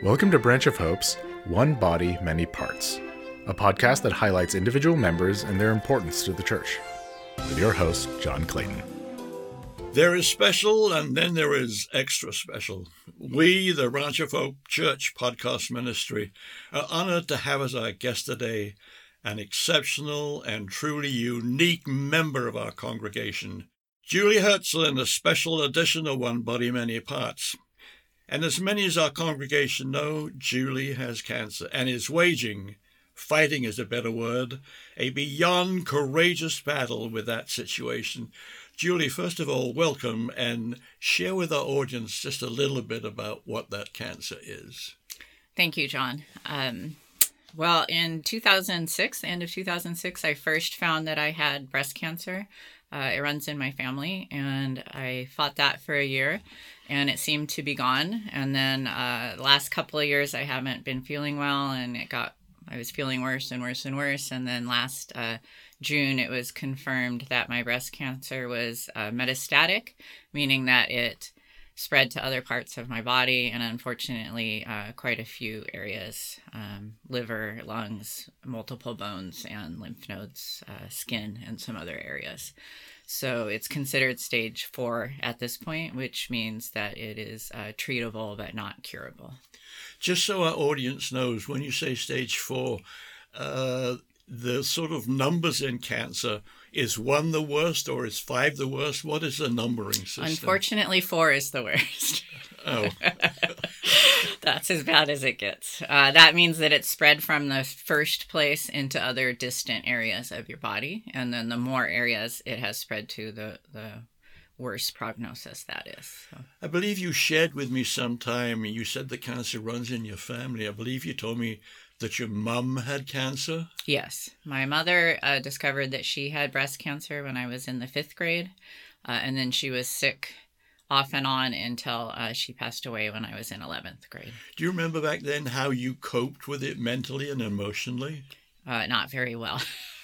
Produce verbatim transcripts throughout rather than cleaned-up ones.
Welcome to Branch of Hope's One Body, Many Parts, a podcast that highlights individual members and their importance to the church. With your host, John Clayton. There is special, and then there is extra special. We, the Branch of Hope Church Podcast Ministry, are honored to have as our guest today an exceptional and truly unique member of our congregation, Julie Herzl, in a special edition of One Body, Many Parts. And as many as our congregation know, Julie has cancer and is waging, fighting is a better word, a beyond courageous battle with that situation. Julie, first of all, welcome, and share with our audience just a little bit about what that cancer is. Thank you, John. Um, well, in two thousand six, the end of two thousand six, I first found that I had breast cancer. Uh, it runs in my family, and I fought that for a year, and it seemed to be gone. And then uh, the last couple of years, I haven't been feeling well, and it got I was feeling worse and worse and worse. And then last uh, June, it was confirmed that my breast cancer was uh, metastatic, meaning that it spread to other parts of my body, and unfortunately, uh, quite a few areas, um, liver, lungs, multiple bones, and lymph nodes, uh, skin, and some other areas. So it's considered stage four at this point, which means that it is uh, treatable but not curable. Just so our audience knows, when you say stage four, uh, the sort of numbers in cancer, is one the worst or is five the worst? What is the numbering system? Unfortunately, four is the worst. Oh. That's as bad as it gets. Uh, that means that it's spread from the first place into other distant areas of your body. And then the more areas it has spread to, the, the worse prognosis that is. So. I believe you shared with me sometime, you said the cancer runs in your family. I believe you told me that your mom had cancer? Yes. My mother uh, discovered that she had breast cancer when I was in the fifth grade. Uh, and then she was sick off and on until uh, she passed away when I was in eleventh grade. Do you remember back then how you coped with it mentally and emotionally? Uh, not very well.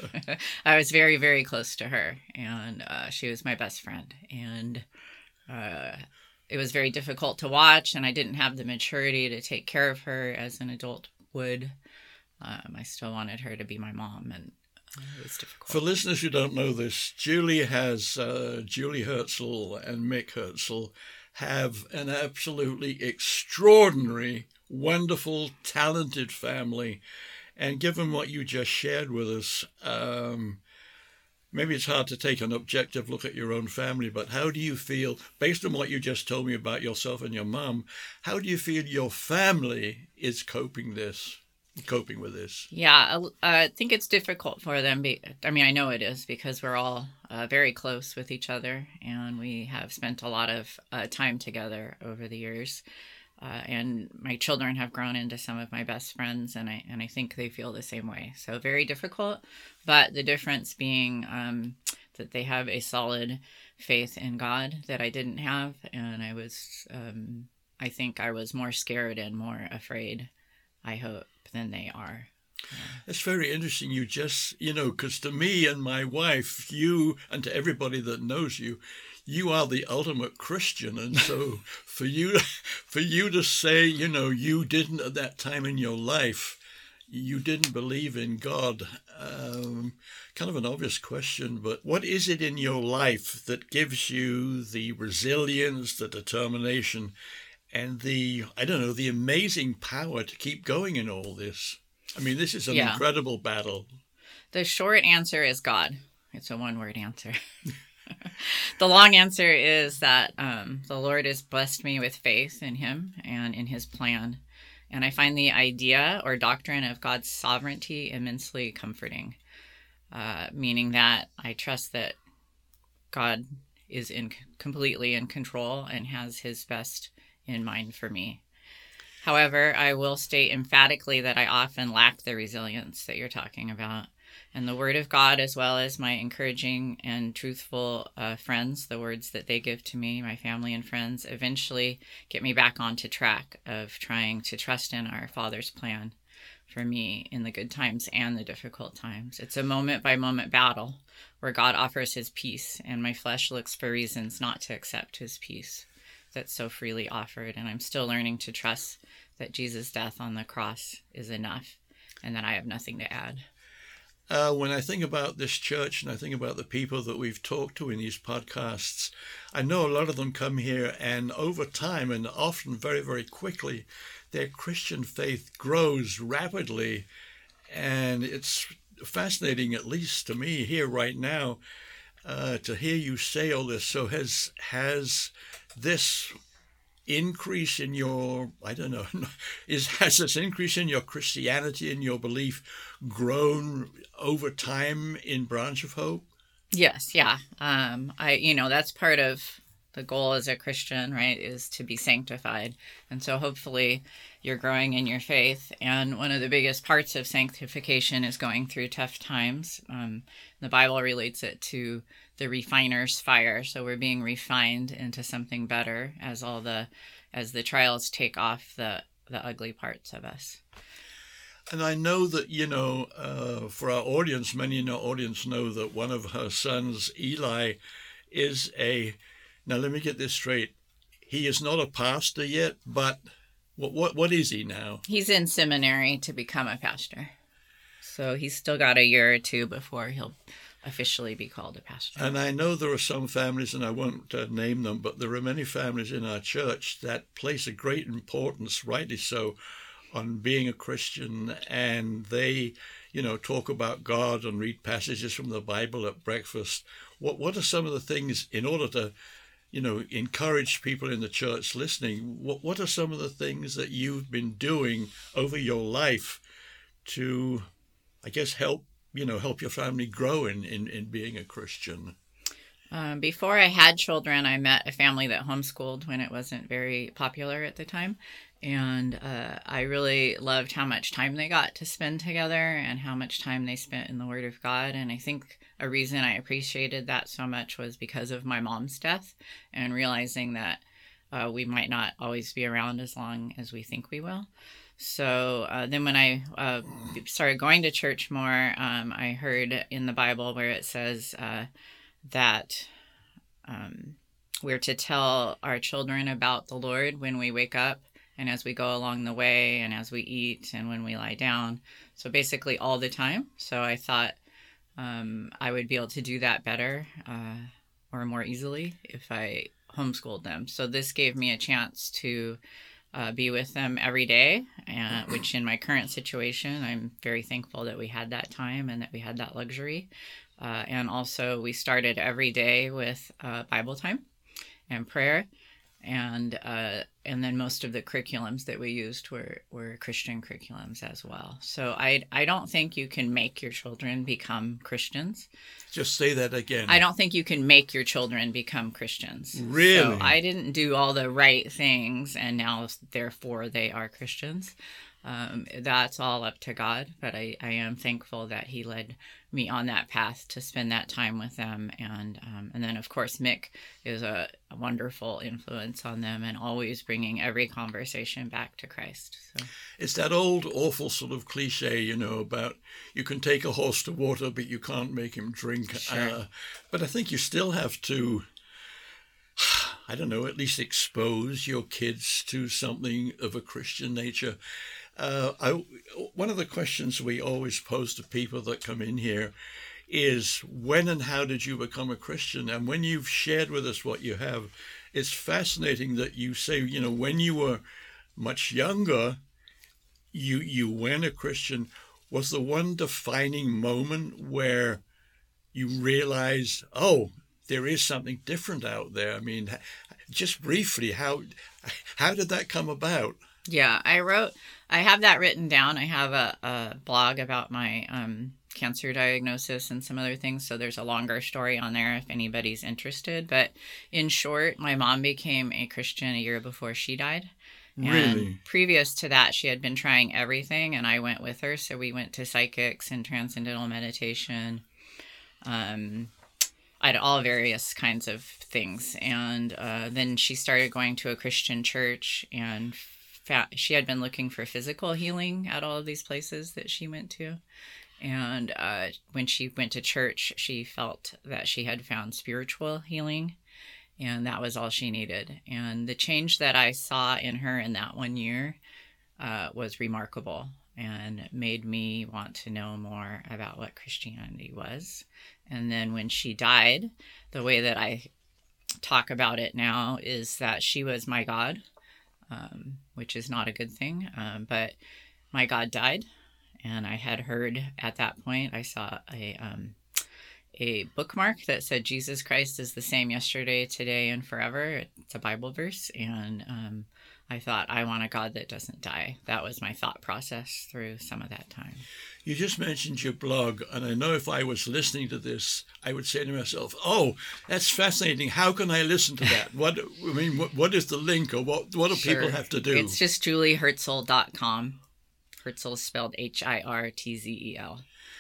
I was very, very close to her, and uh, she was my best friend. And uh, it was very difficult to watch, and I didn't have the maturity to take care of her as an adult would. Um, I still wanted her to be my mom, and uh, it was difficult. For listeners who don't know this, Julie has, uh, Julie Herzl and Mick Herzl have an absolutely extraordinary, wonderful, talented family. And given what you just shared with us, um, maybe it's hard to take an objective look at your own family, but how do you feel, based on what you just told me about yourself and your mom, how do you feel your family is coping this? coping with this? Yeah, I think it's difficult for them. Be, I mean, I know it is because we're all uh, very close with each other, and we have spent a lot of uh, time together over the years. Uh, and my children have grown into some of my best friends, and I and I think they feel the same way. So very difficult, but the difference being um, that they have a solid faith in God that I didn't have, and I was, um, I think I was more scared and more afraid, I hope, than they are. Yeah. It's very interesting. You just, you know, because to me and my wife, you, and to everybody that knows you, you are the ultimate Christian. And so for you, for you to say, you know, you didn't at that time in your life, you didn't believe in God, um, kind of an obvious question, but what is it in your life that gives you the resilience, the determination, and the, I don't know, the amazing power to keep going in all this? I mean, this is an yeah. incredible battle. The short answer is God. It's a one-word answer. The long answer is that um, the Lord has blessed me with faith in him and in his plan. And I find the idea or doctrine of God's sovereignty immensely comforting, uh, meaning that I trust that God is in completely in control and has his best in mind for me. However, I will state emphatically that I often lack the resilience that you're talking about. And the word of God, as well as my encouraging and truthful uh, friends, the words that they give to me, my family and friends, eventually get me back onto track of trying to trust in our Father's plan for me in the good times and the difficult times. It's a moment-by-moment battle where God offers his peace, and my flesh looks for reasons not to accept his peace that's so freely offered. And I'm still learning to trust that Jesus' death on the cross is enough and that I have nothing to add. Uh, when I think about this church and I think about the people that we've talked to in these podcasts, I know a lot of them come here and over time and often very, very quickly, their Christian faith grows rapidly. And it's fascinating, at least to me here right now, uh, to hear you say all this. So has has this increase in your, I don't know, is has this increase in your Christianity and your belief grown over time in Branch of Hope? Yes, yeah. Um, I, you know, that's part of the goal as a Christian, right, is to be sanctified. And so hopefully you're growing in your faith. And one of the biggest parts of sanctification is going through tough times. Um, the Bible relates it to the refiner's fire. So we're being refined into something better as all the, as the trials take off the, the ugly parts of us. And I know that, you know, uh, for our audience, many in our audience know that one of her sons, Eli, is a, now let me get this straight. He is not a pastor yet, but what what what is he now? He's in seminary to become a pastor. So he's still got a year or two before he'll officially be called a pastor. And I know there are some families, and I won't uh, name them, but there are many families in our church that place a great importance, rightly so, on being a Christian, and they, you know, talk about God and read passages from the Bible at breakfast. What what are some of the things, in order to, you know, encourage people in the church listening, what what are some of the things that you've been doing over your life to, I guess, help, you know, help your family grow in, in, in being a Christian? Um, before I had children, I met a family that homeschooled when it wasn't very popular at the time. And uh, I really loved how much time they got to spend together and how much time they spent in the Word of God. And I think a reason I appreciated that so much was because of my mom's death and realizing that uh, we might not always be around as long as we think we will. So uh, then when I uh, started going to church more, um, I heard in the Bible where it says uh, that um, we're to tell our children about the Lord when we wake up and as we go along the way and as we eat and when we lie down. So basically all the time. So I thought um, I would be able to do that better uh, or more easily if I homeschooled them. So this gave me a chance to uh, be with them every day, and, which in my current situation, I'm very thankful that we had that time and that we had that luxury. Uh, and also we started every day with uh, Bible time and prayer. And uh, and then most of the curriculums that we used were, were Christian curriculums as well. So I I don't think you can make your children become Christians. Just say that again. I don't think you can make your children become Christians. Really? So I didn't do all the right things, and now therefore they are Christians. Um, that's all up to God, but I, I am thankful that he led me on that path to spend that time with them. And um, and then, of course, Mick is a, a wonderful influence on them and always bringing every conversation back to Christ. So. It's that old awful sort of cliche, you know, about you can take a horse to water, but you can't make him drink. Sure. Uh, but I think you still have to, I don't know, at least expose your kids to something of a Christian nature. Uh, I, one of the questions we always pose to people that come in here is, when and how did you become a Christian? And when you've shared with us what you have, it's fascinating that you say, you know, when you were much younger, you you went a Christian. Was the one defining moment where you realized, oh, there is something different out there? I mean, just briefly, how how did that come about? Yeah, I wrote, I have that written down. I have a, a blog about my um, cancer diagnosis and some other things. So there's a longer story on there if anybody's interested. But in short, my mom became a Christian a year before she died. And Really? previous to that, she had been trying everything, and I went with her. So we went to psychics and transcendental meditation. Um, I had all various kinds of things. And uh, then she started going to a Christian church, and she had been looking for physical healing at all of these places that she went to. And uh, when she went to church, she felt that she had found spiritual healing, and that was all she needed. And the change that I saw in her in that one year uh, was remarkable and made me want to know more about what Christianity was. And then when she died, the way that I talk about it now is that she was my God, um, which is not a good thing. Um, but my God died, and I had heard at that point, I saw a um, a bookmark that said Jesus Christ is the same yesterday, today, and forever. It's a Bible verse, and um, I thought, I want a God that doesn't die. That was my thought process through some of that time. You just mentioned your blog, and I know if I was listening to this, I would say to myself, oh, that's fascinating. How can I listen to that? What I mean, what, what is the link, or what, what do Sure. people have to do? It's just julie hertzel dot com. Hertzel is spelled H I R T Z E L.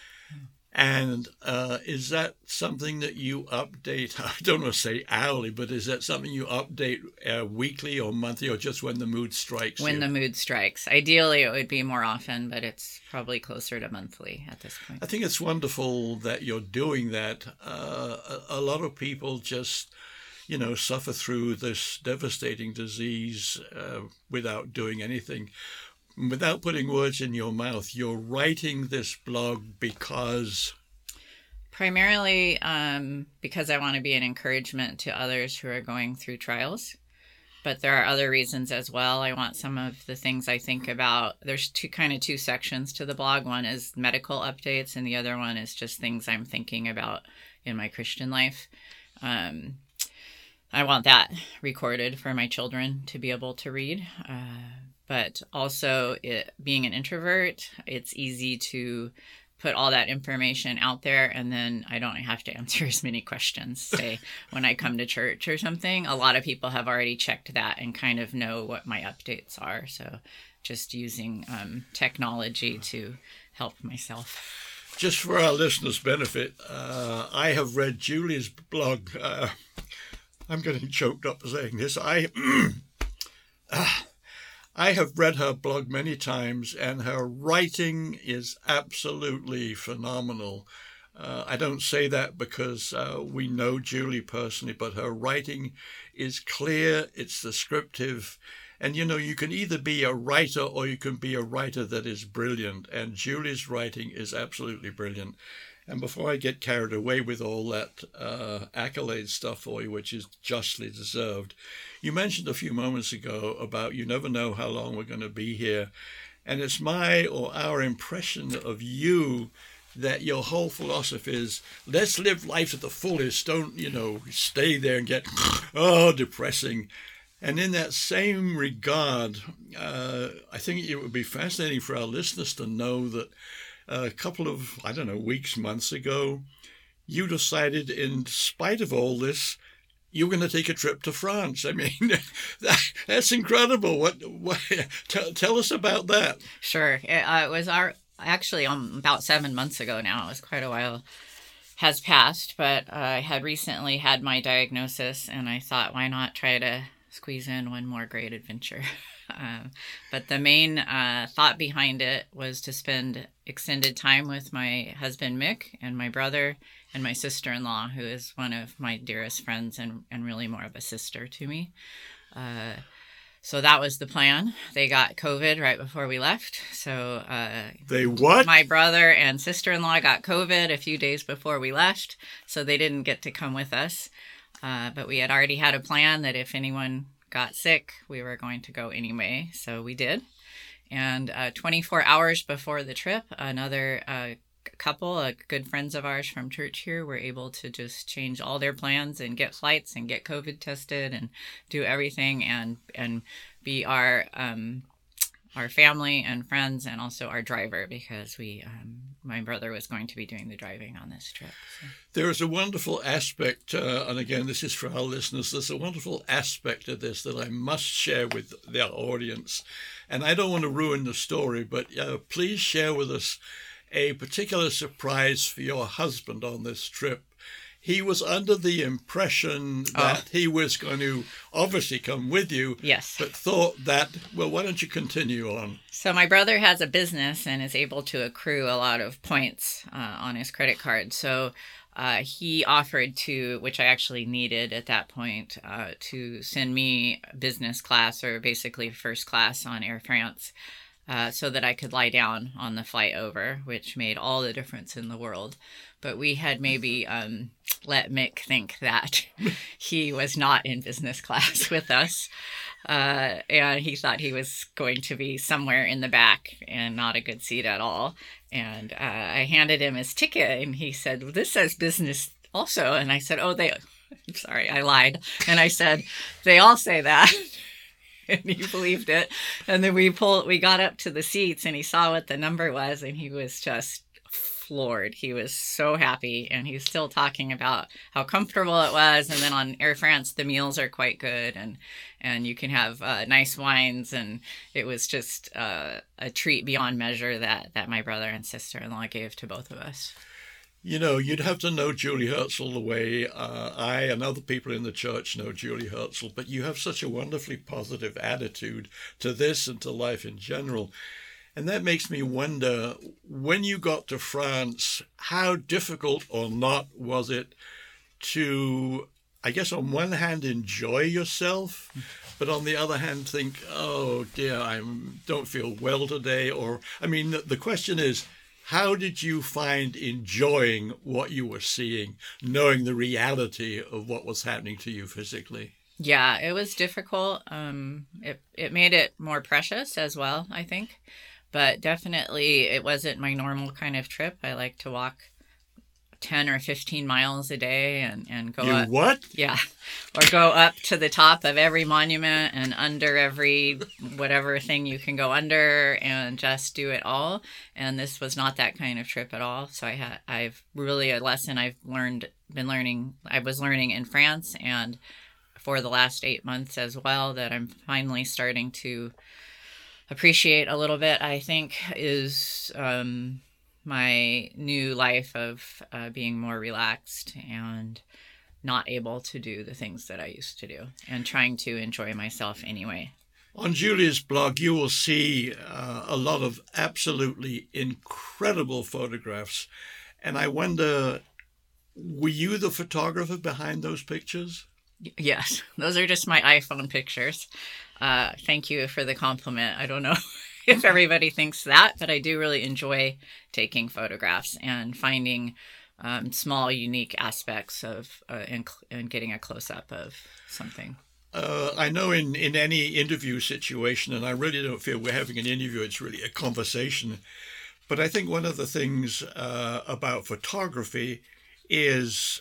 And uh, is that something that you update? I don't want to say hourly, but is that something you update uh, weekly or monthly, or just when the mood strikes When you? the mood strikes. Ideally, it would be more often, but it's probably closer to monthly at this point. I think it's wonderful that you're doing that. Uh, a, a lot of people just, you know, suffer through this devastating disease uh, without doing anything. Without putting words in your mouth, you're writing this blog because... Primarily um, because I want to be an encouragement to others who are going through trials. But there are other reasons as well. I want some of the things I think about. There's two kind of two sections to the blog. One is medical updates, and the other one is just things I'm thinking about in my Christian life. Um, I want that recorded for my children to be able to read. Uh, But also, it, being an introvert, it's easy to put all that information out there, and then I don't have to answer as many questions, say, when I come to church or something. A lot of people have already checked that and kind of know what my updates are. So just using um, technology to help myself. Just for our listeners' benefit, uh, I have read Julie's blog. Uh, I'm getting choked up saying this. I... uh, I have read her blog many times, and her writing is absolutely phenomenal. Uh, I don't say that because uh, we know Julie personally, but her writing is clear, it's descriptive, and you know, you can either be a writer or you can be a writer that is brilliant, and Julie's writing is absolutely brilliant. And before I get carried away with all that uh, accolade stuff for you, which is justly deserved, you mentioned a few moments ago about you never know how long we're going to be here. And it's my or our impression of you that your whole philosophy is, let's live life to the fullest. Don't, you know, stay there and get, oh, depressing. And in that same regard, uh, I think it would be fascinating for our listeners to know that a couple of, I don't know, weeks, months ago, you decided, in spite of all this, you were going to take a trip to France. I mean, that, that's incredible. What? what tell, tell us about that. Sure. It, uh, it was our actually um, about seven months ago now. It was quite a while has passed, but uh, I had recently had my diagnosis, and I thought, why not try to squeeze in one more great adventure? Uh, but the main uh, thought behind it was to spend extended time with my husband, Mick, and my brother, and my sister-in-law, who is one of my dearest friends and, and really more of a sister to me. Uh, so that was the plan. They got COVID right before we left. So uh, they what? My brother and sister-in-law got COVID a few days before we left, so they didn't get to come with us. Uh, but we had already had a plan that if anyone got sick, we were going to go anyway, so we did. And uh, twenty-four hours before the trip, another uh, couple, uh, good friends of ours from church here, were able to just change all their plans and get flights and get COVID tested and do everything and and be our um, our family and friends, and also our driver, because we um, my brother was going to be doing the driving on this trip. So. There is a wonderful aspect, uh, and again, this is for our listeners, there's a wonderful aspect of this that I must share with the audience. And I don't want to ruin the story, but uh, please share with us a particular surprise for your husband on this trip. He was under the impression that oh. he was going to obviously come with you, yes, but thought that, well, why don't you continue on? So my brother has a business and is able to accrue a lot of points uh, on his credit card. So uh, he offered to, which I actually needed at that point, uh, to send me business class, or basically first class on Air France. uh, so that I could lie down on the flight over, which made all the difference in the world. But we had maybe um, let Mick think that he was not in business class with us. Uh, and he thought he was going to be somewhere in the back and not a good seat at all. And uh, I handed him his ticket and he said, well, this says business also. And I said, oh, they, I'm sorry, I lied. And I said, they all say that. And he believed it. And then we pulled, we got up to the seats and he saw what the number was and he was just floored. He was so happy, and he's still talking about how comfortable it was. And then on Air France, the meals are quite good, and and you can have uh, nice wines, and it was just uh, a treat beyond measure that that my brother and sister-in-law gave to both of us. You know, you'd have to know Julie Herzl the way uh, I and other people in the church know Julie Herzl, but you have such a wonderfully positive attitude to this and to life in general. And that makes me wonder, when you got to France, how difficult or not was it to, I guess on one hand, enjoy yourself, but on the other hand, think, oh dear, I don't feel well today? Or, I mean, the, the question is, how did you find enjoying what you were seeing, knowing the reality of what was happening to you physically? Yeah, it was difficult. Um, it, it made it more precious as well, I think. But definitely it wasn't my normal kind of trip. I like to walk ten or fifteen miles a day and, and go you up. what? Yeah. Or go up to the top of every monument and under every whatever thing you can go under and just do it all. And this was not that kind of trip at all. So I had, I've really a lesson I've learned, been learning, I was learning in France and for the last eight months as well, that I'm finally starting to appreciate a little bit, I think, is um, my new life of uh, being more relaxed and not able to do the things that I used to do and trying to enjoy myself anyway. On Julie's blog, you will see uh, a lot of absolutely incredible photographs. And I wonder, were you the photographer behind those pictures? Yes, those are just my iPhone pictures. Uh, thank you for the compliment. I don't know if everybody thinks that, but I do really enjoy taking photographs and finding um, small, unique aspects of uh, and, and getting a close-up of something. Uh, I know in, in any interview situation, and I really don't feel we're having an interview, it's really a conversation, but I think one of the things uh, about photography is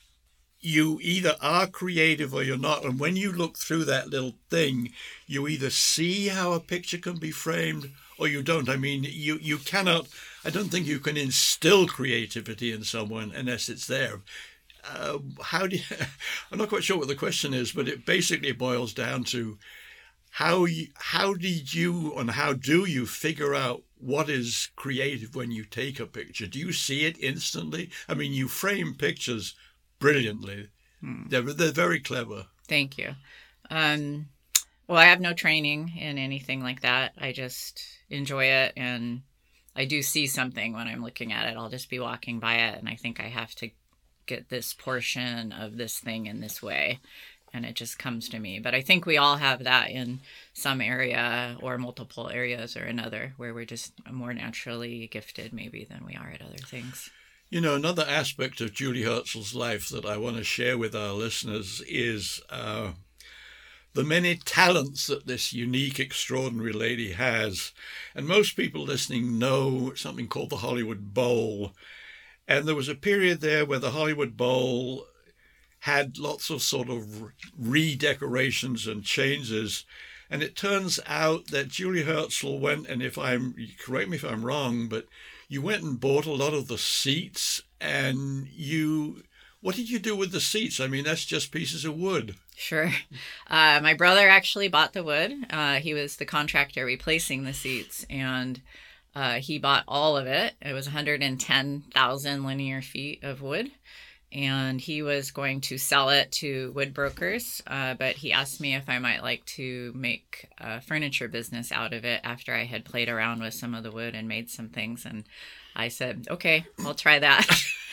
you either are creative or you're not. And when you look through that little thing, you either see how a picture can be framed or you don't. I mean, you, you cannot, I don't think you can instill creativity in someone unless it's there. Uh, how do you, I'm not quite sure what the question is, but it basically boils down to how you, how did you and how do you figure out what is creative when you take a picture? Do you see it instantly? I mean, you frame pictures brilliantly. Hmm. They're, they're very clever. Thank you. Um, well, I have no training in anything like that. I just enjoy it, and I do see something when I'm looking at it. I'll just be walking by it, and I think I have to get this portion of this thing in this way, and it just comes to me. But I think we all have that in some area or multiple areas or another, where we're just more naturally gifted maybe than we are at other things. You know, another aspect of Julie Herzl's life that I want to share with our listeners is uh, the many talents that this unique, extraordinary lady has. And most people listening know something called the Hollywood Bowl. And there was a period there where the Hollywood Bowl had lots of sort of redecorations and changes. And it turns out that Julie Herzl went, and if I'm, correct me if I'm wrong, but you went and bought a lot of the seats, and you, what did you do with the seats? I mean, that's just pieces of wood. Sure. Uh, my brother actually bought the wood. Uh, he was the contractor replacing the seats, and uh, he bought all of it. It was one hundred ten thousand linear feet of wood, and he was going to sell it to wood brokers, uh, but he asked me if I might like to make a furniture business out of it after I had played around with some of the wood and made some things, and I said, okay, I'll try that.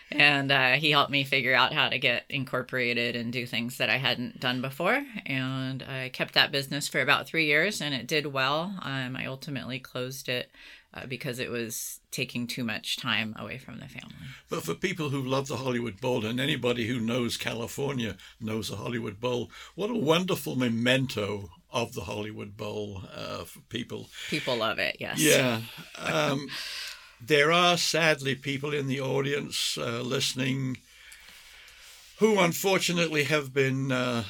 And uh, he helped me figure out how to get incorporated and do things that I hadn't done before. And I kept that business for about three years, and it did well. Um, I ultimately closed it uh, because it was taking too much time away from the family. But for people who love the Hollywood Bowl, and anybody who knows California knows the Hollywood Bowl, what a wonderful memento of the Hollywood Bowl uh, for people. People love it, yes. Yeah. Um, there are sadly people in the audience uh, listening who unfortunately have been, uh,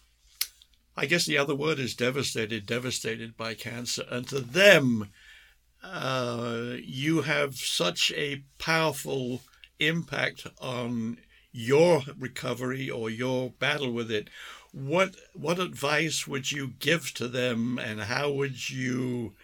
I guess the other word is devastated, devastated by cancer. And to them, uh, you have such a powerful impact on your recovery or your battle with it. What what advice would you give to them, and how would you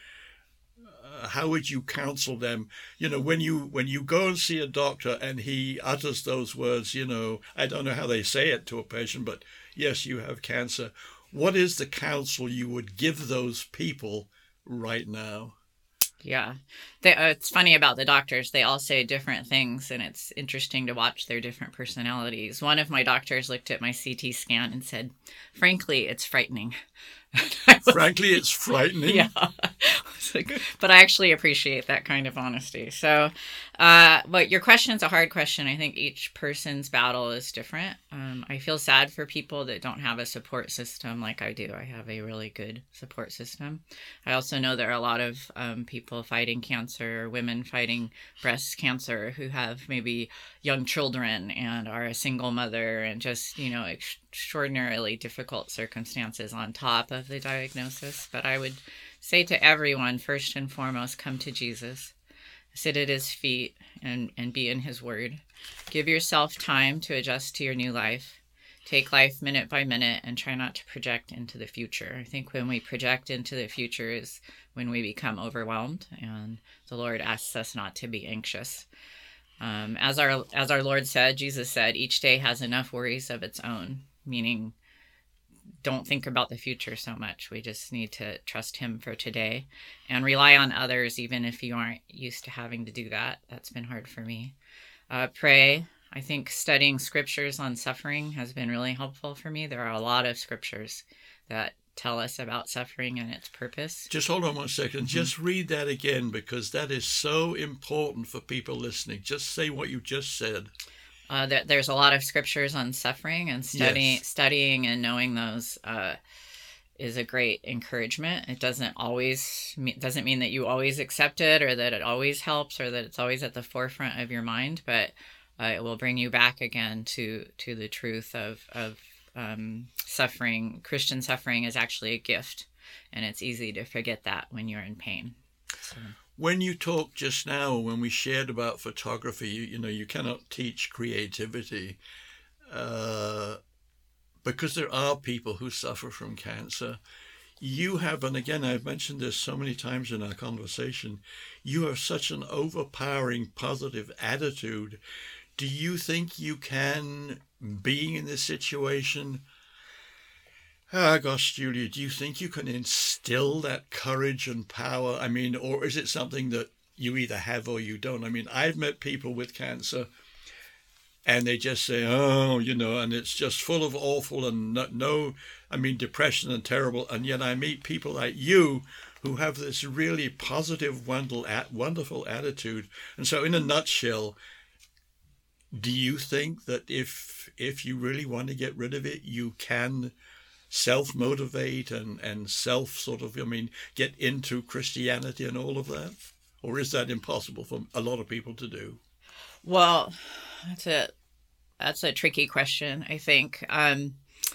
uh, how would you counsel them? You know, when you when you go and see a doctor and he utters those words, you know, I don't know how they say it to a patient, but yes, you have cancer. What is the counsel you would give those people right now? Yeah. They, uh, it's funny about the doctors. They all say different things, and it's interesting to watch their different personalities. One of my doctors looked at my C T scan and said, frankly, it's frightening. Frankly, it's frightening. Yeah. Like, but I actually appreciate that kind of honesty. So, uh, but your question's a hard question. I think each person's battle is different. Um, I feel sad for people that don't have a support system like I do. I have a really good support system. I also know there are a lot of um, people fighting cancer, or women fighting breast cancer, who have maybe young children and are a single mother, and just, you know, extraordinarily difficult circumstances on top of the diagnosis. But I would say to everyone, first and foremost, come to Jesus, sit at his feet, and, and be in his word. Give yourself time to adjust to your new life. Take life minute by minute and try not to project into the future. I think when we project into the future is when we become overwhelmed, and the Lord asks us not to be anxious. Um, as our as our Lord said, Jesus said, each day has enough worries of its own, meaning don't think about the future so much. We just need to trust him for today and rely on others, even if you aren't used to having to do that. That's been hard for me. Uh, pray. I think studying scriptures on suffering has been really helpful for me. There are a lot of scriptures that tell us about suffering and its purpose. Just hold on one second. Mm-hmm. Just read that again, because that is so important for people listening. Just say what you just said. Uh, there, there's a lot of scriptures on suffering, and studying, yes. studying and knowing those uh, is a great encouragement. It doesn't always mean, doesn't mean that you always accept it, or that it always helps, or that it's always at the forefront of your mind, but uh, it will bring you back again to to the truth of of um, suffering. Christian suffering is actually a gift, and it's easy to forget that when you're in pain. So. When you talked just now, when we shared about photography, you, you know, you cannot teach creativity uh, because there are people who suffer from cancer. You have, and again, I've mentioned this so many times in our conversation, you have such an overpowering positive attitude. Do you think you can, being in this situation, Ah, gosh, Julia, do you think you can instill that courage and power? I mean, or is it something that you either have or you don't? I mean, I've met people with cancer and they just say, oh, you know, and it's just full of awful and no, no I mean, depression and terrible. And yet I meet people like you who have this really positive, wonderful attitude. And so in a nutshell, do you think that if if you really want to get rid of it, you can self-motivate and, and self sort of, I mean, get into Christianity and all of that? Or is that impossible for a lot of people to do? Well, that's a, that's a tricky question, I think. Um,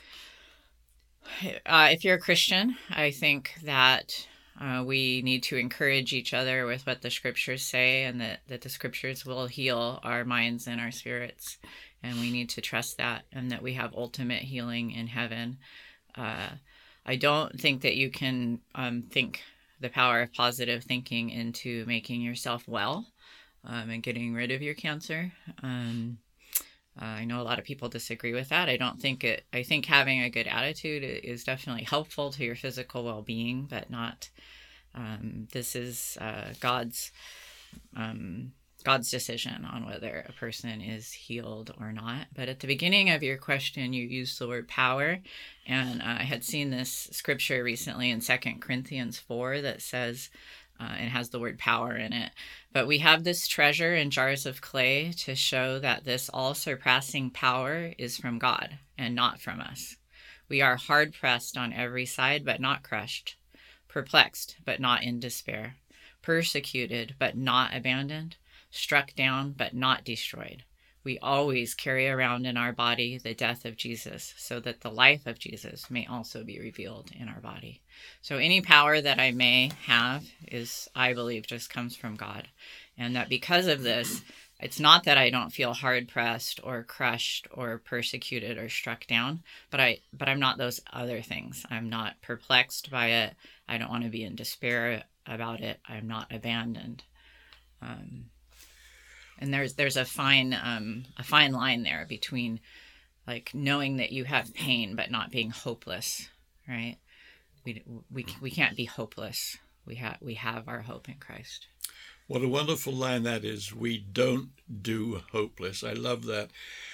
uh, if you're a Christian, I think that uh, we need to encourage each other with what the scriptures say, and that, that the scriptures will heal our minds and our spirits. And we need to trust that, and that we have ultimate healing in heaven. Uh, I don't think that you can um, think the power of positive thinking into making yourself well um, and getting rid of your cancer. Um, uh, I know a lot of people disagree with that. I don't think it, I think having a good attitude is definitely helpful to your physical well-being, but not, um, this is uh, God's um, God's decision on whether a person is healed or not. But at the beginning of your question, you used the word power. And uh, I had seen this scripture recently in Second Corinthians four that says, uh, it has the word power in it. But we have this treasure in jars of clay to show that this all-surpassing power is from God and not from us. We are hard-pressed on every side, but not crushed. Perplexed, but not in despair. Persecuted, but not abandoned. Struck down, but not destroyed. We always carry around in our body the death of Jesus, so that the life of Jesus may also be revealed in our body. So any power that I may have is, I believe, just comes from God. And that because of this, it's not that I don't feel hard-pressed or crushed or persecuted or struck down, but, I, but I'm not those other things. I'm not perplexed by it. I don't want to be in despair about it. I'm not abandoned. Um, And there's there's a fine um, a fine line there between like knowing that you have pain but not being hopeless, right? We we we can't be hopeless. We have we have our hope in Christ. What a wonderful line that is. We don't do hopeless. I love that.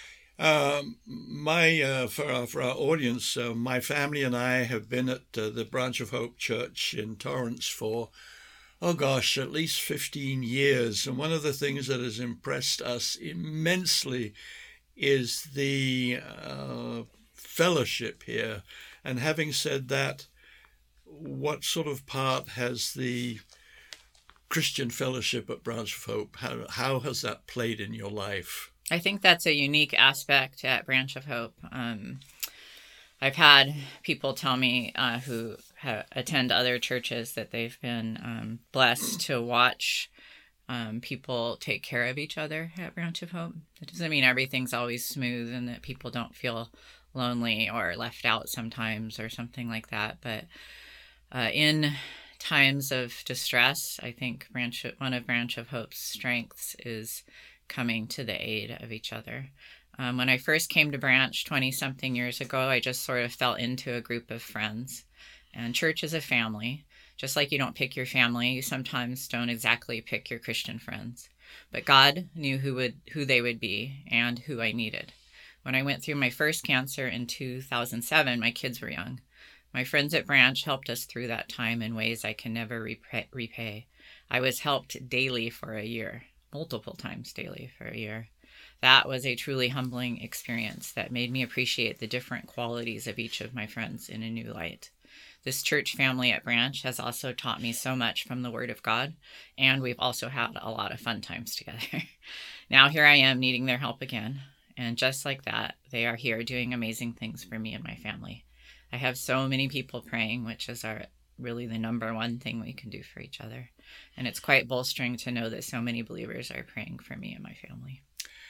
Um, my uh, for our, for our audience, uh, my family and I have been at uh, the Branch of Hope Church in Torrance for oh gosh, at least fifteen years. And one of the things that has impressed us immensely is the uh, fellowship here. And having said that, what sort of part has the Christian fellowship at Branch of Hope, how, how has that played in your life? I think that's a unique aspect at Branch of Hope. Um, I've had people tell me uh, who ha- attend other churches that they've been um, blessed to watch um, people take care of each other at Branch of Hope. It doesn't mean everything's always smooth and that people don't feel lonely or left out sometimes or something like that. But uh, in times of distress, I think Branch one of Branch of Hope's strengths is coming to the aid of each other. Um, when I first came to Branch twenty-something years ago, I just sort of fell into a group of friends. And church is a family. Just like you don't pick your family, you sometimes don't exactly pick your Christian friends. But God knew who would who they would be and who I needed. When I went through my first cancer in two thousand seven, my kids were young. My friends at Branch helped us through that time in ways I can never repay. I was helped daily for a year, multiple times daily for a year. That was a truly humbling experience that made me appreciate the different qualities of each of my friends in a new light. This church family at Branch has also taught me so much from the Word of God, and we've also had a lot of fun times together. Now here I am needing their help again, and just like that, they are here doing amazing things for me and my family. I have so many people praying, which is our really the number one thing we can do for each other. And it's quite bolstering to know that so many believers are praying for me and my family.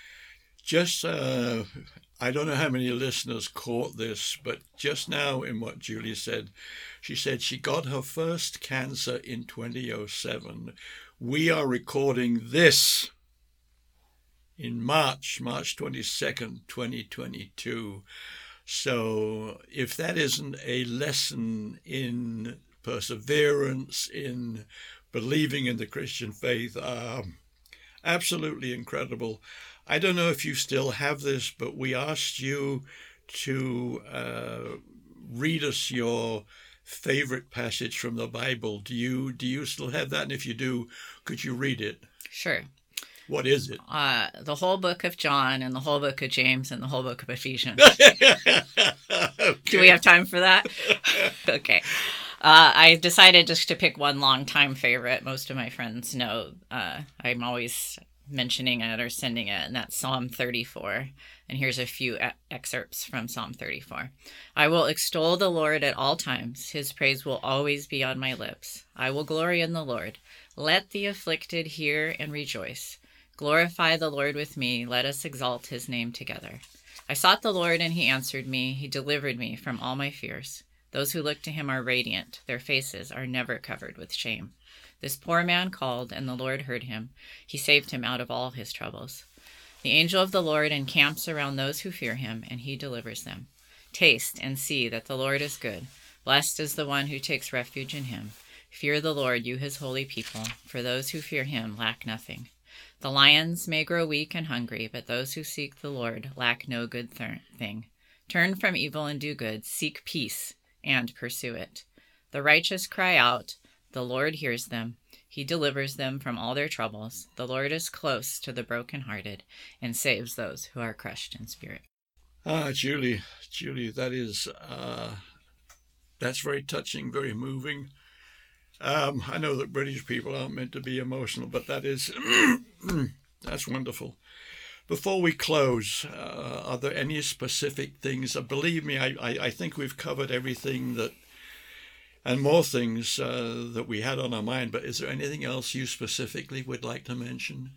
Just, uh, I don't know how many listeners caught this, but just now in what Julie said, she said she got her first cancer in twenty oh seven. We are recording this in March, March twenty-second, twenty twenty-two. So if that isn't a lesson in perseverance, in believing in the Christian faith, um, absolutely incredible. I don't know if you still have this, but we asked you to uh, read us your favorite passage from the Bible. Do you do you still have that? And if you do, could you read it? Sure. What is it? Uh, the whole book of John and the whole book of James and the whole book of Ephesians. Okay. Do we have time for that? Okay. Uh, I decided just to pick one long-time favorite. Most of my friends know uh, I'm always mentioning it or sending it, and that's Psalm thirty-four. And here's a few e- excerpts from Psalm thirty-four. I will extol the Lord at all times. His praise will always be on my lips. I will glory in the Lord. Let the afflicted hear and rejoice. Glorify the Lord with me. Let us exalt his name together. I sought the Lord, and he answered me. He delivered me from all my fears. Those who look to him are radiant. Their faces are never covered with shame. This poor man called, and the Lord heard him. He saved him out of all his troubles. The angel of the Lord encamps around those who fear him, and he delivers them. Taste and see that the Lord is good. Blessed is the one who takes refuge in him. Fear the Lord, you his holy people, for those who fear him lack nothing. The lions may grow weak and hungry, but those who seek the Lord lack no good th- thing. Turn from evil and do good. Seek peace and pursue it. The righteous cry out. The Lord hears them. He delivers them from all their troubles. The Lord is close to the brokenhearted and saves those who are crushed in spirit. Ah, Julie, Julie, that is, uh, that's very touching, very moving. Um, I know that British people aren't meant to be emotional, but that is, that's wonderful. Before we close, uh, are there any specific things? Uh, believe me, I, I, I think we've covered everything that, and more things uh, that we had on our mind, but is there anything else you specifically would like to mention?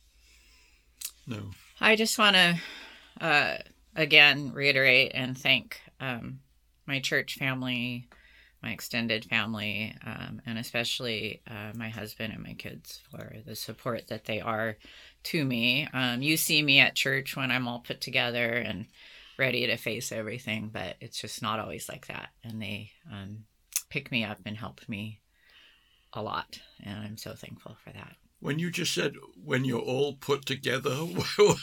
No. I just want to, uh, again, reiterate and thank um, my church family, my extended family, um, and especially uh, my husband and my kids for the support that they are to me. Um, you see me at church when I'm all put together and ready to face everything, but it's just not always like that. And they um, pick me up and help me a lot, and I'm so thankful for that. When you just said, when you're all put together, what,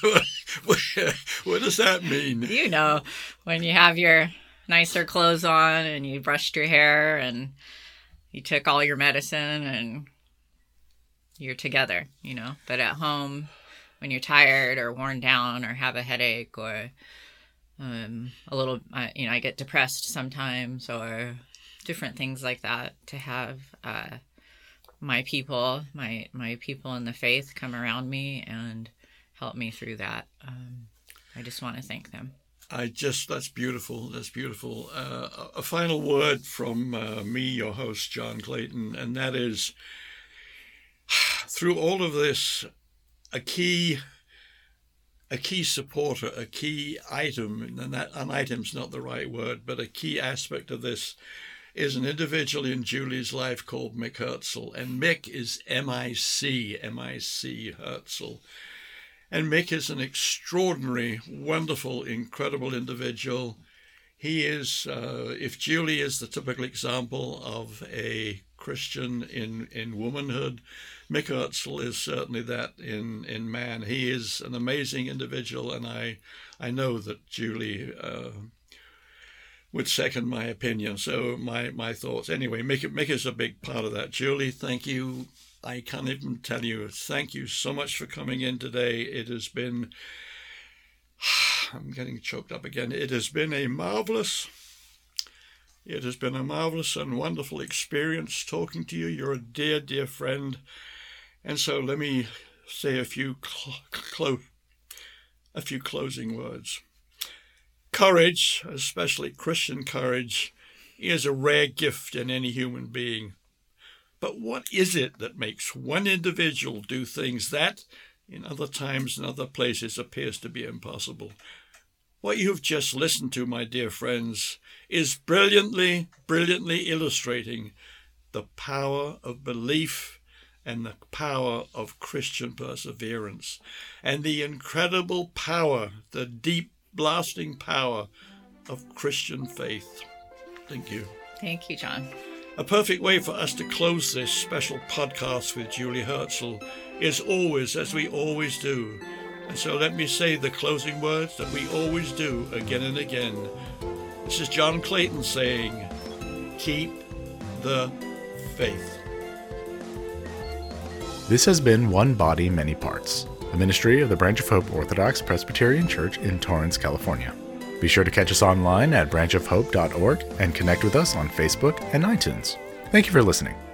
what does that mean? You know, when you have your nicer clothes on and you brushed your hair and you took all your medicine and you're together, you know. But at home, when you're tired or worn down or have a headache or um, a little, uh, you know, I get depressed sometimes or different things like that, to have uh, my people, my my people in the faith come around me and help me through that. Um, I just want to thank them. I just, that's beautiful. That's beautiful. Uh, a final word from uh, me, your host, John Clayton, and that is, through all of this, a key, a key supporter, a key item, and that an item's not the right word, but a key aspect of this is an individual in Julie's life called Mick Herzl, and Mick is M I C, M I C Herzl. And Mick is an extraordinary, wonderful, incredible individual. He is, uh, if Julie is the typical example of a Christian in, in womanhood, Mick Herzl is certainly that in, in man. He is an amazing individual, and I, I know that Julie uh, would second my opinion. So my, my thoughts. Anyway, Mick, Mick is a big part of that. Julie, thank you. I can't even tell you, thank you so much for coming in today. It has been, I'm getting choked up again. It has been a marvelous, it has been a marvelous and wonderful experience talking to you. You're a dear, dear friend. And so let me say a few, cl- clo- a few closing words. Courage, especially Christian courage, is a rare gift in any human being. But what is it that makes one individual do things that, in other times and other places, appears to be impossible? What you've just listened to, my dear friends, is brilliantly, brilliantly illustrating the power of belief and the power of Christian perseverance and the incredible power, the deep, lasting power of Christian faith. Thank you. Thank you, John. A perfect way for us to close this special podcast with Julie Herzl is always, as we always do. And so let me say the closing words that we always do again and again. This is John Clayton saying, keep the faith. This has been One Body, Many Parts, a ministry of the Branch of Hope Orthodox Presbyterian Church in Torrance, California. Be sure to catch us online at branch of hope dot org and connect with us on Facebook and iTunes. Thank you for listening.